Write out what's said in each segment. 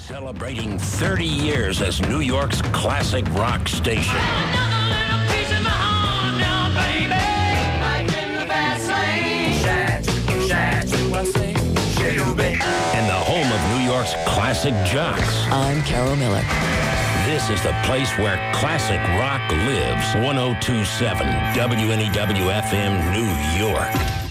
Celebrating 30 years as New York's classic rock station. And the home of New York's classic jocks. I'm Carol Miller. This is the place where classic rock lives. 1027 WNEW-FM, New York.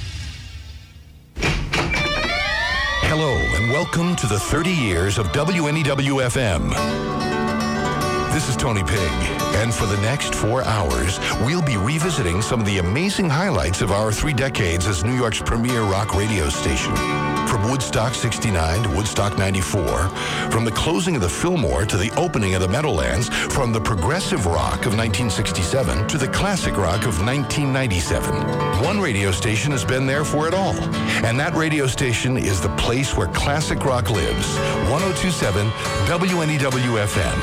Hello, and welcome to the 30 years of WNEW-FM. This is Tony Pigg, and for the next 4 hours, we'll be revisiting some of the amazing highlights of our 3 decades as New York's premier rock radio station. From Woodstock 69 to Woodstock 94, from the closing of the Fillmore to the opening of the Meadowlands, from the progressive rock of 1967 to the classic rock of 1997. One radio station has been there for it all, and that radio station is the place where classic rock lives. 1027 WNEW-FM.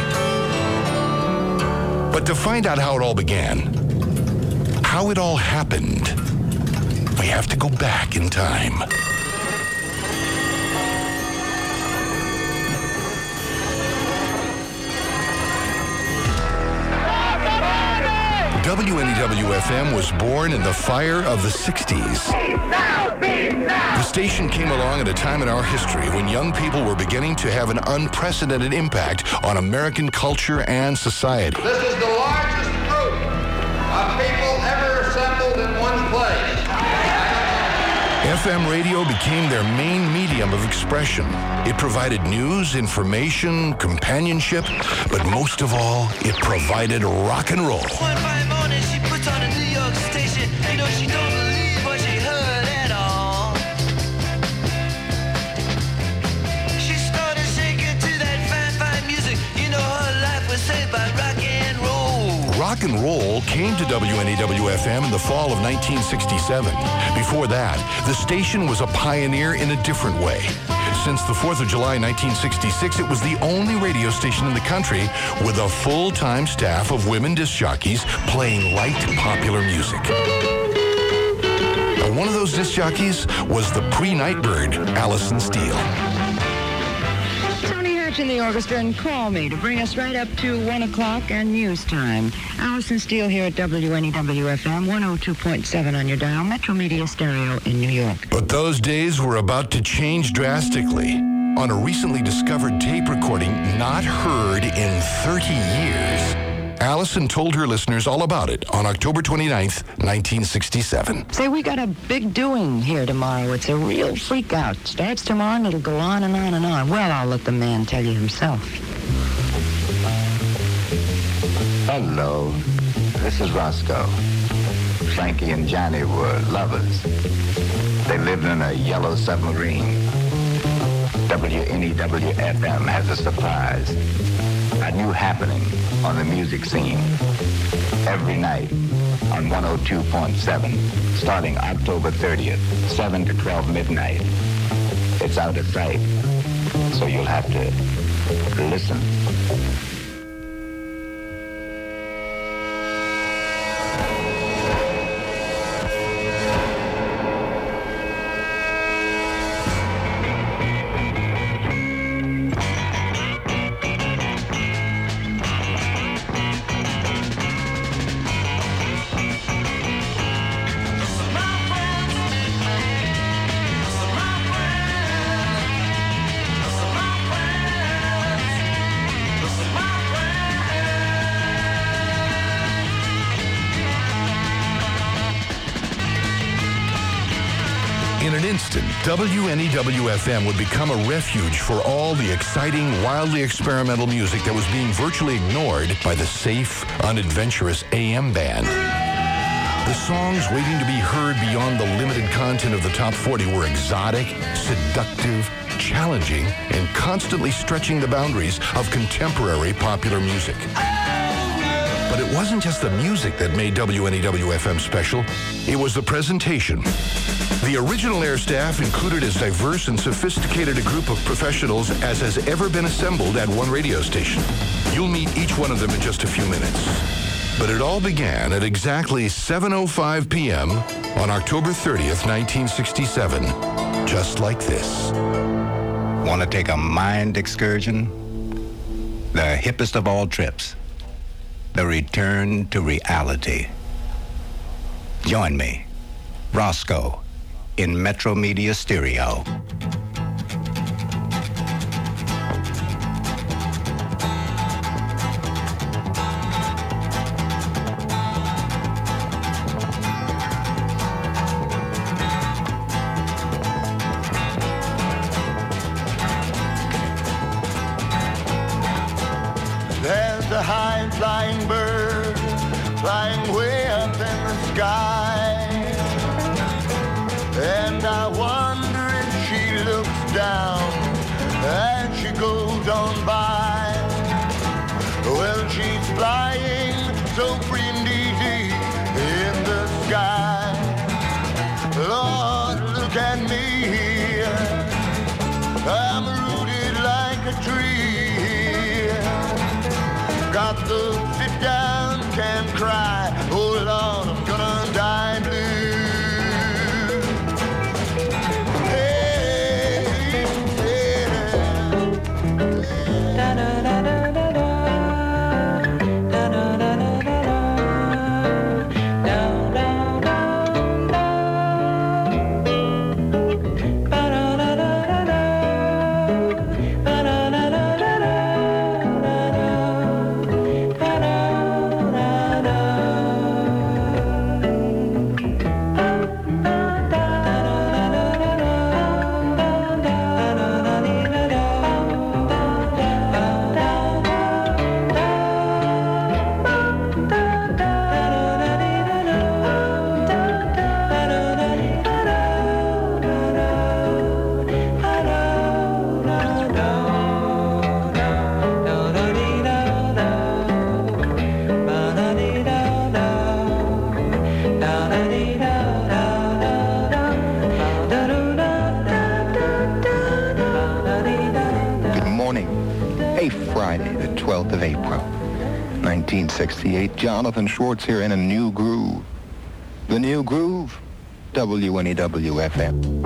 But to find out how it all began, how it all happened, we have to go back in time. WNEW-FM was born in the fire of the 60s. The station came along at a time in our history when young people were beginning to have an unprecedented impact on American culture and society. This is the largest group of people ever assembled in one place. FM radio became their main medium of expression. It provided news, information, companionship, but most of all, it provided rock and roll. One fine morning, she puts on a New York station. You know, she don't believe what she heard at all. She started shaking to that fine, fine music. You know, her life was saved by rock and roll. Rock and roll came to WNEW-FM in the fall of 1967. Before that, the station was a pioneer in a different way. Since the 4th of July 1966, it was the only radio station in the country with a full-time staff of women disc jockeys playing light, popular music. And one of those disc jockeys was the pre-Nightbird, Alison Steele. Tony Hatch in the orchestra, and call me to bring us right up to 1 o'clock and news time. Alison Steele here at WNEW-FM, 102.7 on your dial, Metro Media Stereo in New York. But those days were about to change drastically. On a recently discovered tape recording not heard in 30 years, Alison told her listeners all about it on October 29th, 1967. Say, we got a big doing here tomorrow. It's a real freak out. Starts tomorrow and it'll go on and on and on. Well, I'll let the man tell you himself. Hello, this is Roscoe. Frankie and Johnny were lovers. They lived in a yellow submarine. WNEW-FM has a surprise, a new happening on the music scene. Every night on 102.7, starting October 30th, 7 to 12 midnight. It's out of sight, so you'll have to listen. In an instant, WNEW-FM would become a refuge for all the exciting, wildly experimental music that was being virtually ignored by the safe, unadventurous AM band. The songs waiting to be heard beyond the limited content of the top 40 were exotic, seductive, challenging, and constantly stretching the boundaries of contemporary popular music. But it wasn't just the music that made WNEW-FM special. It was the presentation. The original air staff included as diverse and sophisticated a group of professionals as has ever been assembled at one radio station. You'll meet each one of them in just a few minutes. But it all began at exactly 7:05 p.m. on October 30th, 1967, just like this. Want to take a mind excursion? The hippest of all trips. The return to reality. Join me, Roscoe, in Metro Media Stereo. There's a high-flying bird flying way up in the sky, and I wonder if she looks down as she goes on by. Well, she's flying so free and easy in the sky. Lord, look at me here. I'm rooted like a tree. Got the sit down, can't cry. Oh Lord, I'm gonna die blue. Hey, hey. Da da da da da da. Da da da da da da. Da da da da. Ba da da da da da. Ba da da da da da. Friday, the 12th of April, 1968. Jonathan Schwartz here in a new groove. The new groove, WNEW-FM.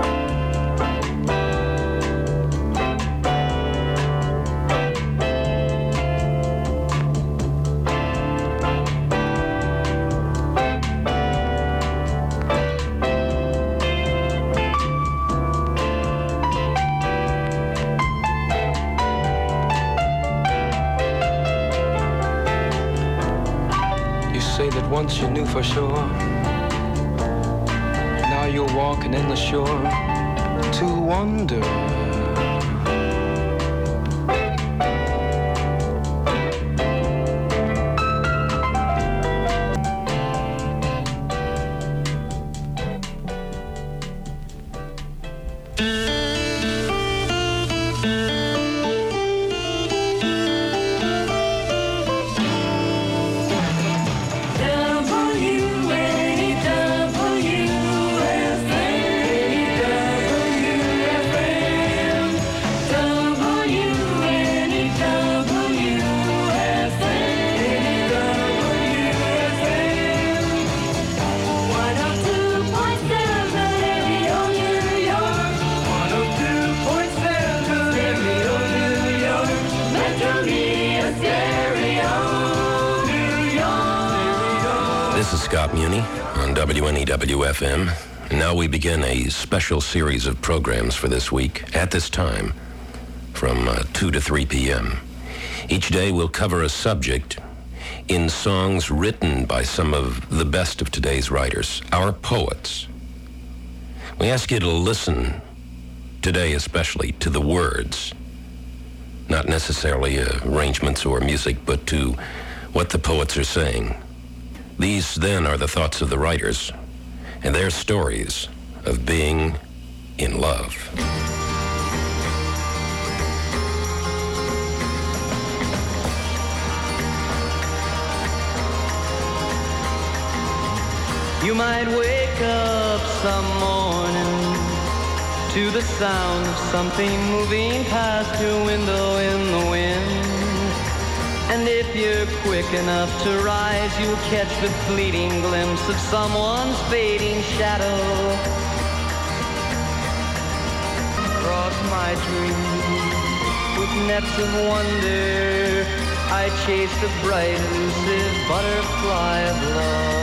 Once you knew for sure, now you're walking in the shore to wonder. Scott Muni on WNEW-FM. And now we begin a special series of programs for this week at this time from 2 to 3 p.m. Each day we'll cover a subject in songs written by some of the best of today's writers, our poets. We ask you to listen today especially to the words, not necessarily arrangements or music, but to what the poets are saying. These, then, are the thoughts of the writers and their stories of being in love. You might wake up some morning to the sound of something moving past your window in the wind. And if you're quick enough to rise, you'll catch the fleeting glimpse of someone's fading shadow. across my dream. With nets of wonder, I chased a bright, elusive butterfly of love.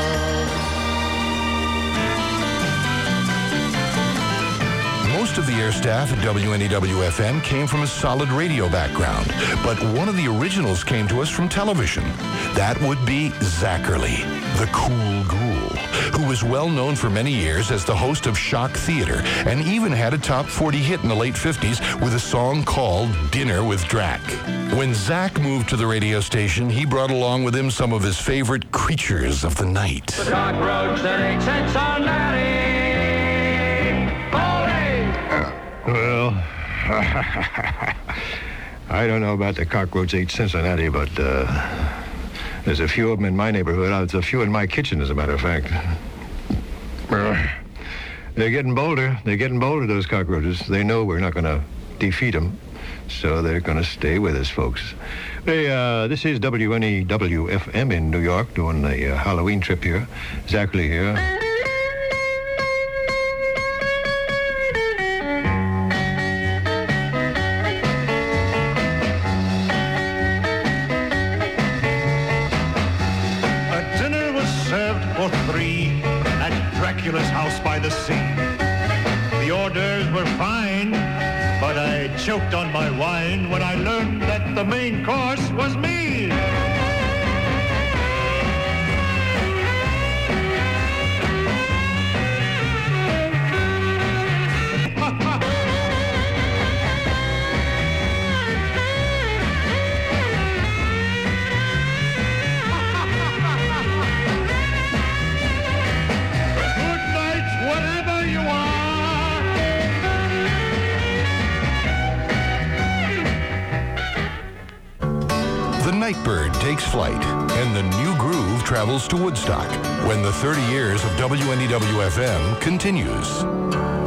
Most of the air staff at WNEW-FM came from a solid radio background, but one of the originals came to us from television. That would be Zachary, the cool ghoul, who was well known for many years as the host of Shock Theater and even had a top 40 hit in the late 50s with a song called Dinner with Drac. When Zach moved to the radio station, he brought along with him some of his favorite creatures of the night. The cockroach that ate Cincinnati. Well, I don't know about the cockroach ate Cincinnati, but there's a few of them in my neighborhood. There's a few in my kitchen, as a matter of fact. They're getting bolder. They're getting bolder, those cockroaches. They know we're not going to defeat them, so they're going to stay with us, folks. Hey, this is WNEW-FM in New York, doing a Halloween trip here. Zachary here. Dracula's house by the sea. The orders were fine, but I choked on my wine when I learned that the main course was me. Nightbird takes flight, and the new groove travels to Woodstock when the 30 years of WNEW-FM continues.